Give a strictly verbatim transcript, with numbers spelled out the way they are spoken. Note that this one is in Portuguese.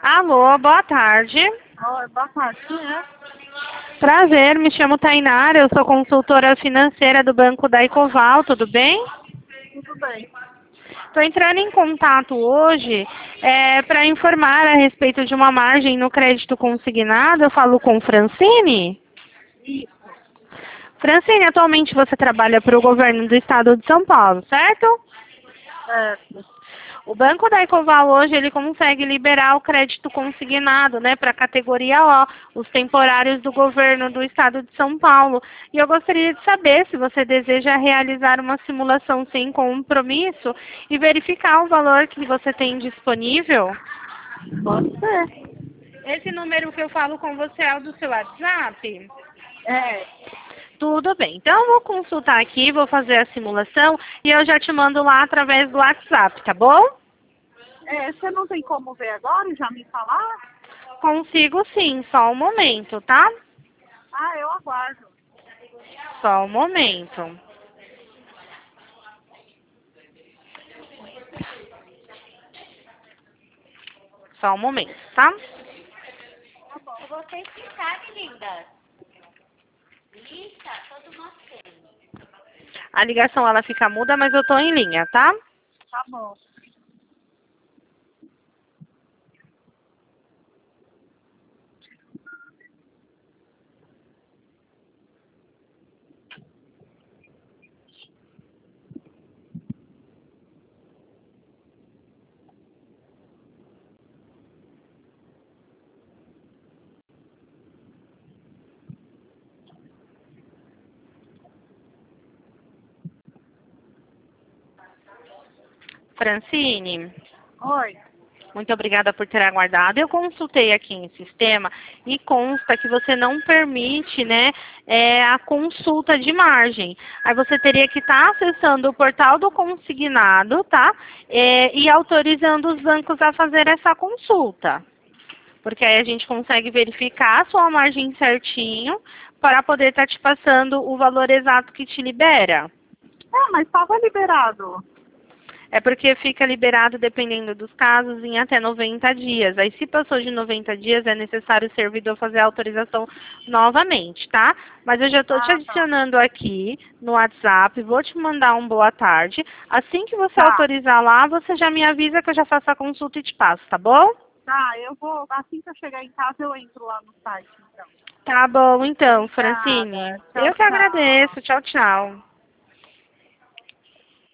Alô, boa tarde. Oi, boa tarde. Quem é? Prazer, me chamo Tainara, eu sou consultora financeira do Banco da Ecoval, tudo bem? Tudo bem. Estou entrando em contato hoje é, para informar a respeito de uma margem no crédito consignado. Eu falo com Francine? Isso. Francine, atualmente você trabalha para o governo do estado de São Paulo, certo? Certo. O Banco da Ecoval hoje ele consegue liberar o crédito consignado, né, para a categoria O, os temporários do governo do estado de São Paulo. E eu gostaria de saber se você deseja realizar uma simulação sem compromisso e verificar o valor que você tem disponível. Pode ser. Esse número que eu falo com você é o do seu WhatsApp? É. Tudo bem. Então, eu vou consultar aqui, vou fazer a simulação e eu já te mando lá através do WhatsApp, tá bom? É, você não tem como ver agora e já me falar? Consigo sim, só um momento, tá? Ah, eu aguardo. Só um momento. Só um momento, tá? Tá bom. Vocês ficarem lindas. Lista, todo mundo tem. A ligação ela fica muda, mas eu tô em linha, tá? Tá bom. Francine, Oi. muito obrigada por ter aguardado. Eu consultei aqui em sistema e consta que você não permite, né, é, a consulta de margem. Aí você teria que estar acessando o portal do consignado, tá? É, e autorizando os bancos a fazer essa consulta. Porque aí a gente consegue verificar a sua margem certinho para poder estar te passando o valor exato que te libera. É, mas estava liberado. É porque fica liberado, dependendo dos casos, em até noventa dias. Aí, se passou de noventa dias, é necessário o servidor fazer a autorização novamente, tá? Mas eu já estou te Ah, tá. adicionando aqui no WhatsApp, vou te mandar um boa tarde. Assim que você Tá. autorizar lá, você já me avisa que eu já faço a consulta e te passo, tá bom? Tá, eu vou, assim que eu chegar em casa, eu entro lá no site, então. Tá bom, então, Obrigada. Francine. Tchau, Eu que tchau. agradeço. Tchau, tchau.